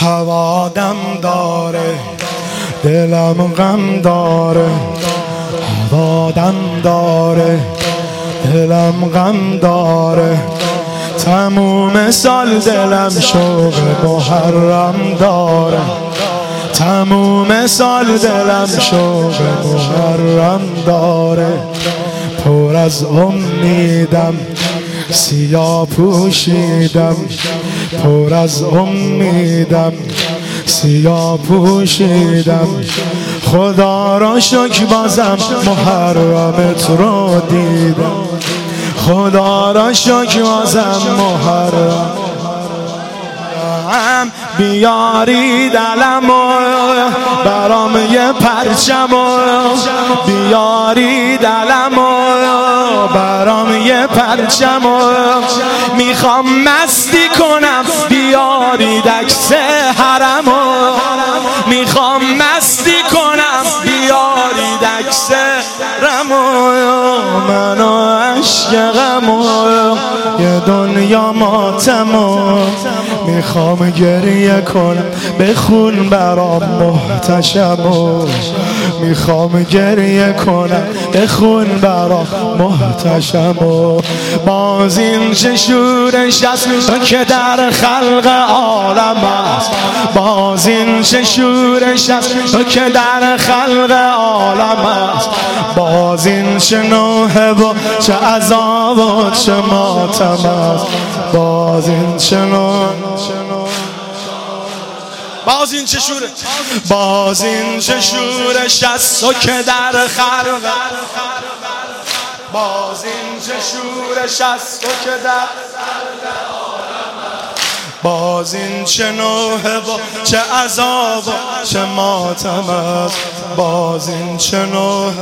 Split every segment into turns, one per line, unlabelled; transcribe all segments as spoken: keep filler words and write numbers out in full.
هوادم داره، دلم غم داره. هوادم داره، دلم غم داره. تموم سال دلم شوق محرم داره. تموم سال دلم شوق محرم داره. پر از امیدم سیاه پوشیدم، پر از امیدم سیاه پوشیدم. خدا را شکر بازم محرمت رو دیدم. خدا را شکر بازم محرم بیاری دلمو برام یه پرچمو، بیاری دلمو برام یه پرچمو. میخوام مستی کنم بیاری عکس حرمو، میخوام مستی کنم بیاری عکس حرمو. منو عشق غمو یه دنیا ماتمو، میخوام گریه کنم بخون برام محتشمو. میخوام گریه کنم بخون برام محتشمو. باز این چه شورش است که در خلق عالم است. باز این چه شورش است که در خلق عالم است. باز این چه نوحه و چه عذاب و چه ماتم است. باز این چه نوحه، باز این چه شوره، باز این چه شورش است که در خلق. باز این چه شورش است که در باز این چه نوحه و چه عذاب و چه ماتم است. باز این چه نوحه.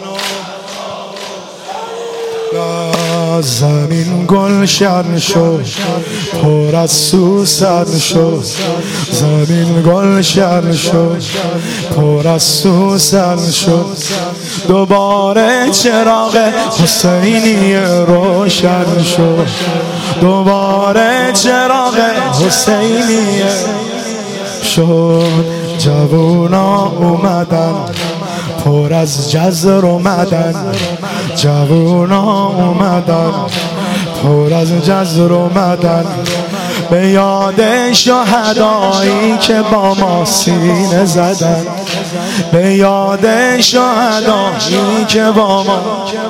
زمین گلشن شد پر از سوسن شد. زمین گلشن شد پر از سوسن شد. دوباره چراغ حسینی روشن شد. دوباره چراغ حسینی شد. جوونا اومدن پر از جزر اومدن. جوونا اومدن پر از جزر اومدن. به یاد شهدایی که با ما سینه زدن. به یاد شهدایی که با ما.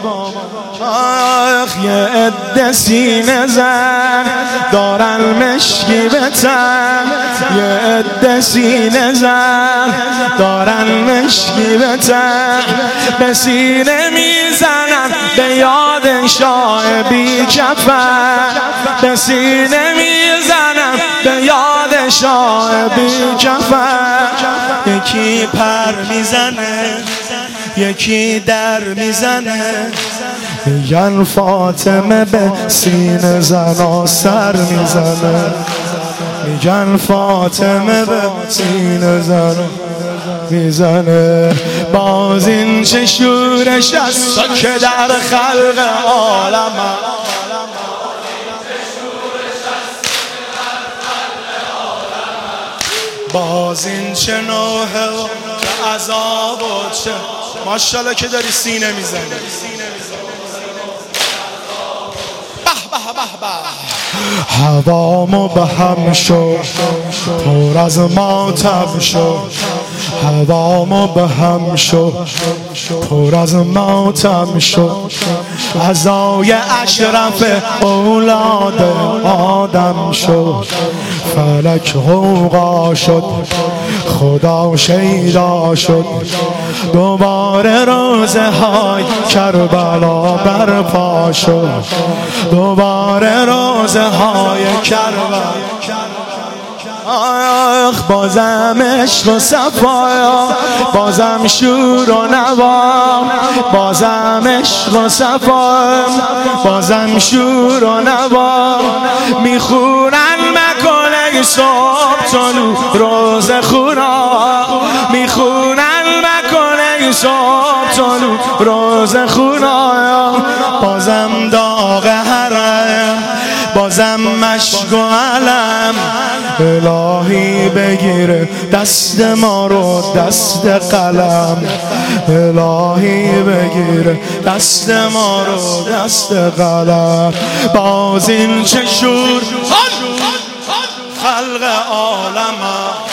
آخ یه عده سینه زن دارن مشکی به تن. یه عده سینه زن دارن مشکی به تن. به سینه میزنن به یاد شاه بی کفن. به سینه میزنن به یاد شاه بی کفن. یکی پر میزنه یکی در میزنه. میگن فاطمه به سینه زنا سر میزنه. میگن فاطمه به سینه زنا میزنه. باز این چه شورش است که در خلق عالم. باز این چه نوحه و چه عذاب و چه. ماشاءالله که داری سینه میزنی. به به به به. هوامو به هم شد پر از ماتم شد. هوامو به هم شد پر از ماتم شد. عزای اشرف اولاد آدم شد. فلک غوغا شد خدا شیدا شد. دوباره روزه های کربلا برپا شد. دوباره روزه های کربلا. آخ بازم عشق و صفا، بازم شور و نوا. بازم عشق و صفا، بازم شور و نوا. میخونن مکانه صبح طلوع روز خونا. میخونن مکانه صبح طلوع روز خونا. بازم داغ حرم بازم مشک و علم. الهی بگیر دست ما رو دست قلم، الهی بگیر دست ما رو دست قلم. باز این چه شور خلق عالم